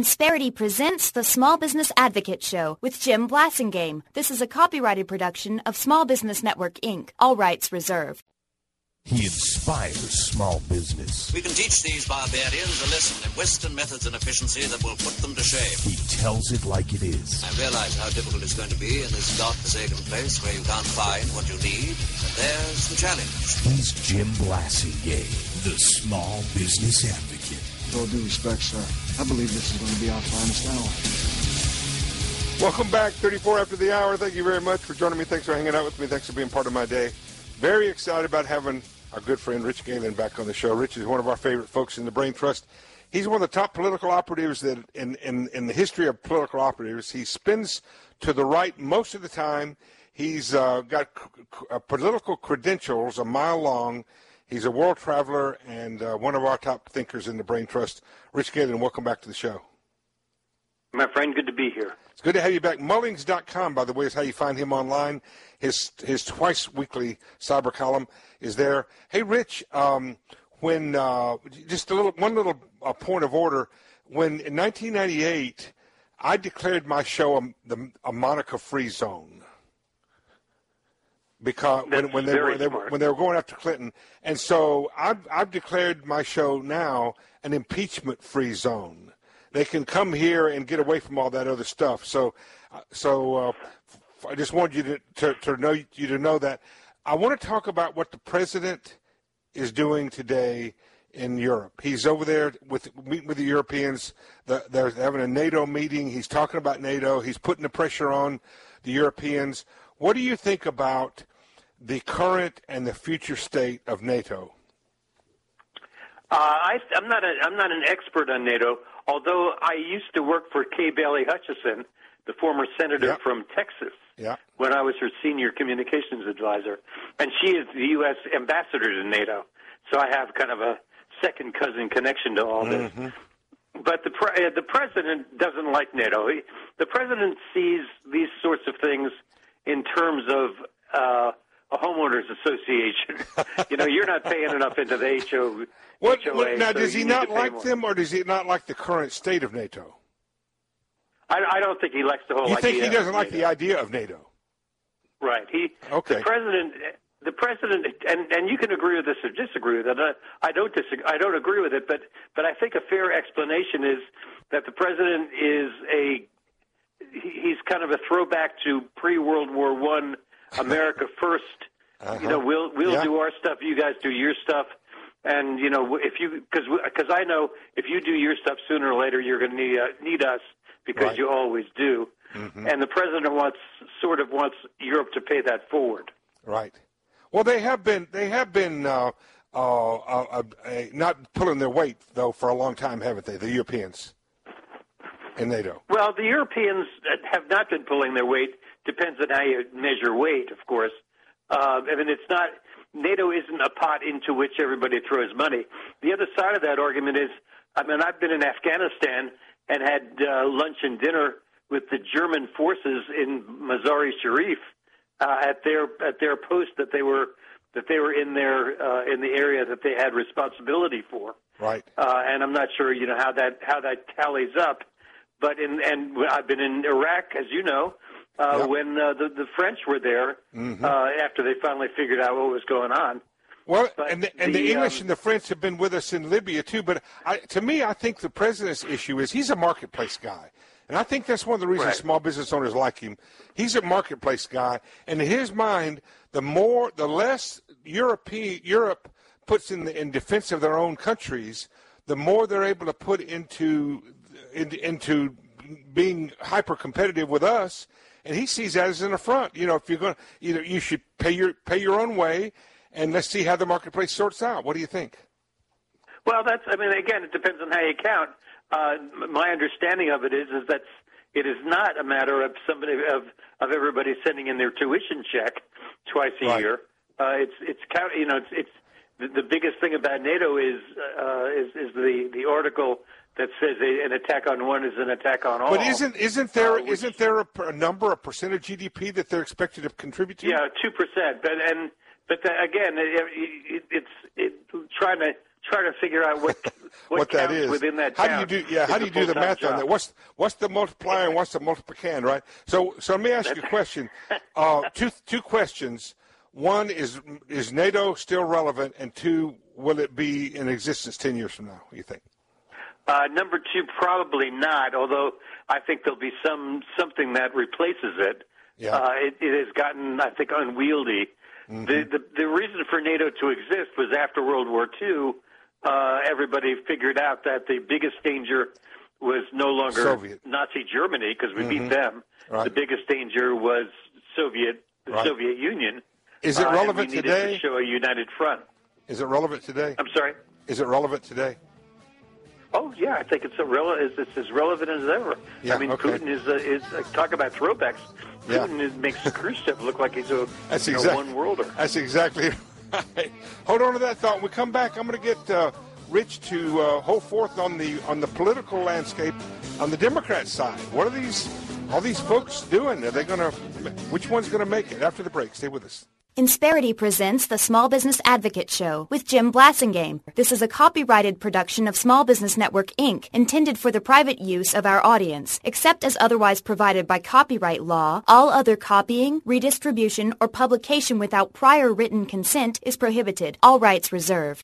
Insperity presents the Small Business Advocate Show with Jim Blasingame. This is a copyrighted production of Small Business Network, Inc. All rights reserved. He inspires small business. We can teach these barbarians a lesson in Western methods and efficiency that will put them to shame. He tells it like it is. I realize how difficult it's going to be in this godforsaken place where you can't find what you need, and there's the challenge. He's Jim Blasingame, the Small Business Advocate. With all due respect, sir, I believe this is going to be our finest hour. Welcome back, 34 after the hour. Thank you very much for joining me. Thanks for hanging out with me. Thanks for being part of my day. Very excited about having our good friend Rich Galen back on the show. Rich is one of our favorite folks in the Brain Trust. He's one of the top political operatives that in the history of political operatives. He spins to the right most of the time. He's got political credentials a mile long. He's a world traveler and one of our top thinkers in the Brain Trust. Rich Galen, welcome back to the show. My friend, good to be here. It's good to have you back. Mullings.com, by the way, is how you find him online. His twice-weekly cyber column is there. Hey, Rich, when just one little point of order. When in 1998, I declared my show a Monica-free zone. Because when they were going after Clinton, and so I've declared my show now an impeachment-free zone. They can come here and get away from all that other stuff. So I just wanted you to know that. I want to talk about what the president is doing today in Europe. He's over there meeting with the Europeans. They're having a NATO meeting. He's talking about NATO. He's putting the pressure on the Europeans. What do you think about the current and the future state of NATO? I'm not an expert on NATO, although I used to work for Kay Bailey Hutchison, the former senator from Texas, when I was her senior communications advisor, and she is the U.S. ambassador to NATO. So I have kind of a second cousin connection to all this. But the president doesn't like NATO. The president sees these sorts of things in terms of a homeowners association. You're not paying enough into the HOA. Now, does he not like them, or does he not like the current state of NATO? I don't think he likes the whole idea. You think he doesn't like the idea of NATO? Right. Okay. The president, and you can agree with this or disagree with it. I don't disagree. I don't agree with it, but I think a fair explanation is that the president he's kind of a throwback to pre-World War I. America first. We'll do our stuff. You guys do your stuff. And because I know if you do your stuff sooner or later, you're going to need us because you always do. And the president wants Europe to pay that forward. Right. Well, they have been not pulling their weight though for a long time, haven't they? The Europeans in NATO. Well, the Europeans have not been pulling their weight. Depends on how you measure weight, of course. It's not. NATO isn't a pot into which everybody throws money. The other side of that argument is, I've been in Afghanistan and had lunch and dinner with the German forces in Mazar-e-Sharif at their post that they were in the area that they had responsibility for. Right. And I'm not sure how that tallies up, but I've been in Iraq, as you know. When the French were there after they finally figured out what was going on. Well, and the English and the French have been with us in Libya, too. But to me, I think the president's issue is he's a marketplace guy. And I think that's one of the reasons small business owners like him. He's a marketplace guy. And in his mind, the less Europe puts in defense of their own countries, the more they're able to put into being hyper-competitive with us. And he sees that as an affront. If you're going, you should pay your own way, and let's see how the marketplace sorts out. What do you think? Well, again, it depends on how you count. My understanding of it is that it is not a matter of everybody sending in their tuition check twice a year. It's the biggest thing about NATO is the article that says an attack on one is an attack on all. But isn't there a number, a percent of GDP that they're expected to contribute to? Yeah, 2%. But again, it's trying to try to figure out what that is within that how town. do you do? Yeah, how do you do the math job. on that? What's the multiplier and what's the multiplicand, right? So let me ask you a question. Two questions. One is NATO still relevant, and two, will it be in existence 10 years from now? What do you think? Number two, probably not. Although I think there'll be something that replaces it. Yeah. It has gotten, I think, unwieldy. Mm-hmm. The reason for NATO to exist was after World War II. Everybody figured out that the biggest danger was no longer Soviet. Nazi Germany because we beat them. Right. The biggest danger was the Soviet Union. Is it relevant and we needed today? To show a united front. Is it relevant today? I'm sorry? Is it relevant today? Oh, yeah, I think it's as relevant as ever. Yeah, I mean, okay. Putin is talk about throwbacks. Putin makes Khrushchev look like he's a one-worlder. That's exactly right. Hold on to that thought. When we come back, I'm going to get Rich to hold forth on the political landscape on the Democrat side. What are all these folks doing? Are they going to? Which one's going to make it? After the break, stay with us. Insperity presents the Small Business Advocate Show with Jim Blasingame. This is a copyrighted production of Small Business Network, Inc., intended for the private use of our audience. Except as otherwise provided by copyright law, all other copying, redistribution, or publication without prior written consent is prohibited. All rights reserved.